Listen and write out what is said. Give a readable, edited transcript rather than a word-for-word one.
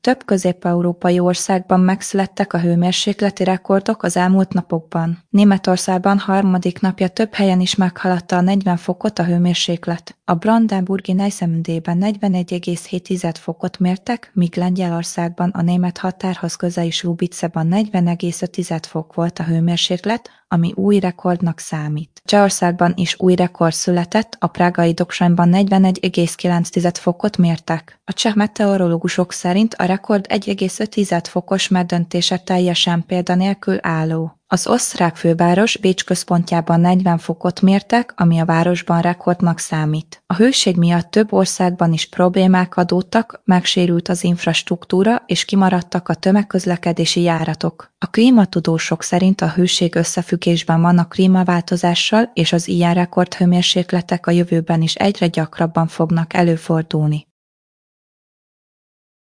Több közép-európai országban megszülettek a hőmérsékleti rekordok az elmúlt napokban. Németországban harmadik napja több helyen is meghaladta a 40 fokot a hőmérséklet. A Brandenburgi Neiße-Mdében 41,7 fokot mértek, míg Lengyelországban a német határhoz közeli Slubiceben 40,5 fok volt a hőmérséklet, ami új rekordnak számít. Csehországban is új rekord született, a prágai Doksanyban 41,9 fokot mértek. A cseh meteorológusok szerint a rekord 1,5 fokos megdöntése teljesen példanélkül álló. Az osztrák főváros Bécs központjában 40 fokot mértek, ami a városban rekordnak számít. A hőség miatt több országban is problémák adódtak, megsérült az infrastruktúra és kimaradtak a tömegközlekedési járatok. A klímatudósok szerint a hőség összefüggésben van a klímaváltozással, és az ilyen rekordhőmérsékletek a jövőben is egyre gyakrabban fognak előfordulni.